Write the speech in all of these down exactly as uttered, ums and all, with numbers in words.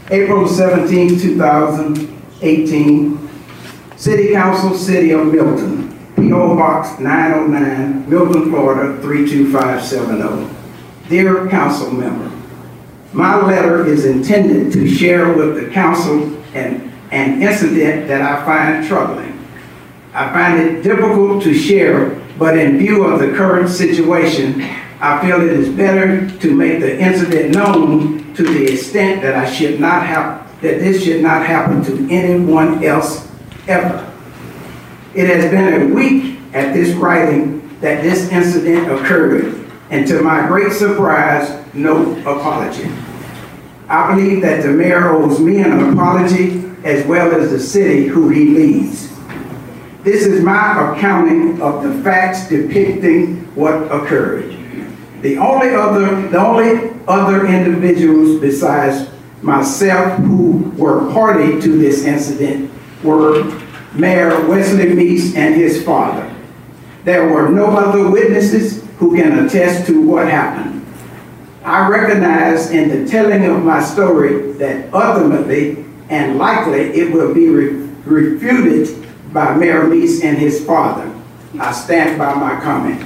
April seventeenth, two thousand eighteen, City Council, City of Milton, P O Box nine oh nine, Milton, Florida three two five seven zero. Dear Council Member, my letter is intended to share with the Council an, an incident that I find troubling. I find it difficult to share, but in view of the current situation, I feel it is better to make the incident known to the extent that I should not have, that this should not happen to anyone else ever. It has been a week at this writing that this incident occurred, and to my great surprise, no apology. I believe that the mayor owes me an apology as well as the city who he leads. This is my accounting of the facts depicting what occurred. The only other, the only other individuals besides myself who were party to this incident were Mayor Wesley Meese and his father. There were no other witnesses who can attest to what happened. I recognize in the telling of my story that ultimately and likely it will be re refuted by Mayor Meese and his father. I stand by my comment.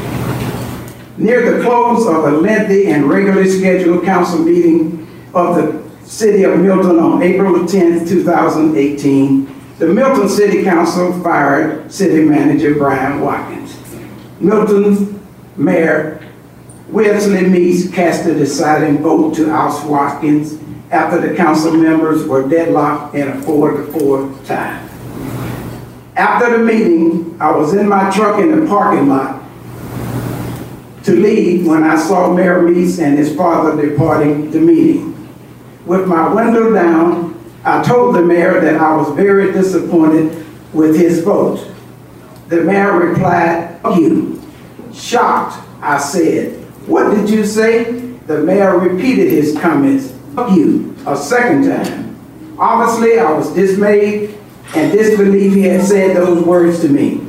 Near the close of a lengthy and regularly scheduled council meeting of the City of Milton on April tenth, two thousand eighteen, the Milton City Council fired City Manager Brian Watkins. Milton's Mayor Wesley Meese cast a deciding vote to oust Watkins after the council members were deadlocked in a four to four tie. After the meeting, I was in my truck in the parking lot to leave when I saw Mayor Meese and his father departing the meeting. With my window down, I told the mayor that I was very disappointed with his vote. The mayor replied, "Fuck you." Shocked, I said, "What did you say?" The mayor repeated his comments, "Fuck you," a second time. Obviously, I was dismayed and disbelieved he had said those words to me.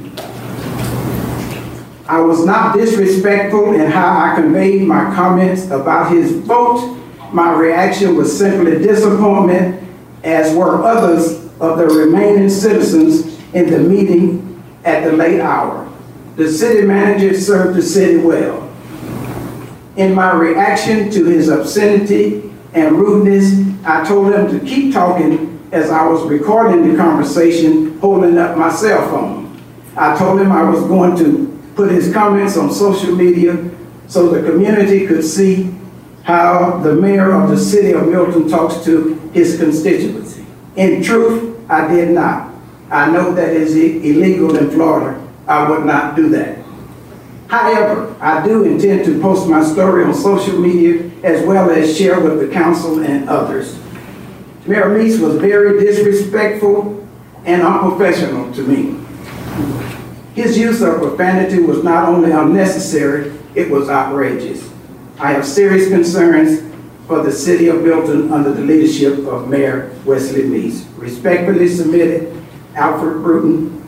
I was not disrespectful in how I conveyed my comments about his vote. My reaction was simply disappointment, as were others of the remaining citizens in the meeting at the late hour. The city manager served the city well. In my reaction to his obscenity and rudeness, I told him to keep talking as I was recording the conversation, holding up my cell phone. I told him I was going to put his comments on social media so the community could see how the mayor of the City of Milton talks to his constituency. In truth, I did not. I know that is illegal in Florida. I would not do that. However, I do intend to post my story on social media as well as share with the council and others. Mayor Meese was very disrespectful and unprofessional to me. His use of profanity was not only unnecessary, it was outrageous. I have serious concerns for the City of Milton under the leadership of Mayor Wesley Meese. Respectfully submitted, Alfred Bruton.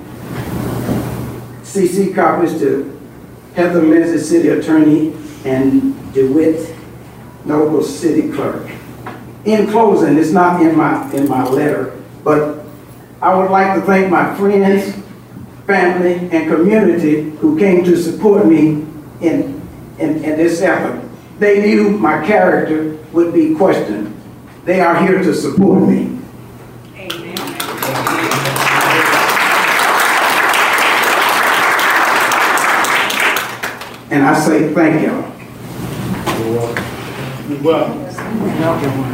C C copies to Heather Lindsay, City Attorney, and DeWitt Noble, City Clerk. In closing, it's not in my, in my letter, but I would like to thank my friends, family, and community who came to support me in, in, in this effort. They knew my character would be questioned. They are here to support me. Amen. And I say thank y'all. You're welcome.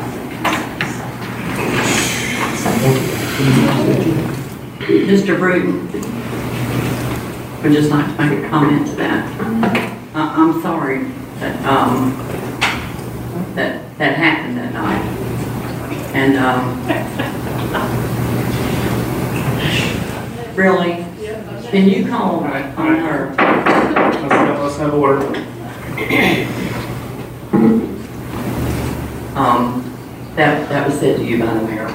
Mister Bruton, I'd just like to make a comment to that. Uh, I'm sorry that um, that that happened that night, and um, really, can you call on her? Let's have, let's have order. Um, that that was said to you by the mayor.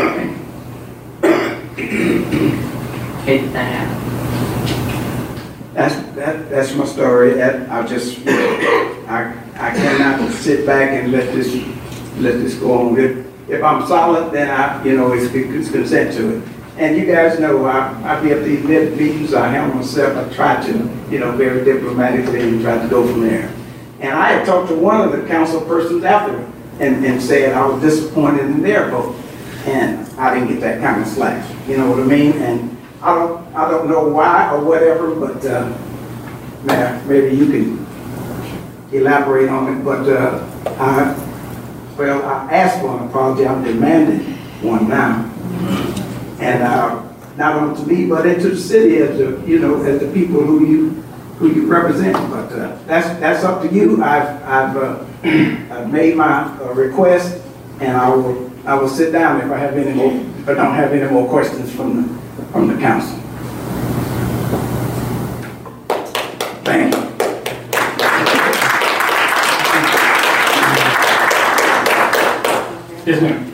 Okay, did that happen? That's that. That's my story. That I just I I cannot sit back and let this let this go on. It if I'm solid, then I, you know, it's, it's consent to it. And you guys know, I, I be at these mid meetings, I handle myself, I try to, you know, very diplomatically and try to go from there. And I had talked to one of the council persons after and, and said I was disappointed in their vote. And I didn't get that kind of slack, you know what I mean? And I don't, I don't know why or whatever, but, uh, man, maybe you can elaborate on it, but, uh, I, well, I asked for an apology, I'm demanding one now. And, uh, not only to me, but into the city as the, you know, as the people who you, who you represent. But, uh, that's, that's up to you. I've, I've, uh, I've made my uh, request, and I will, I will sit down if I have any more, if I don't have any more questions from the, from the council. Thank you. Yes, ma'am.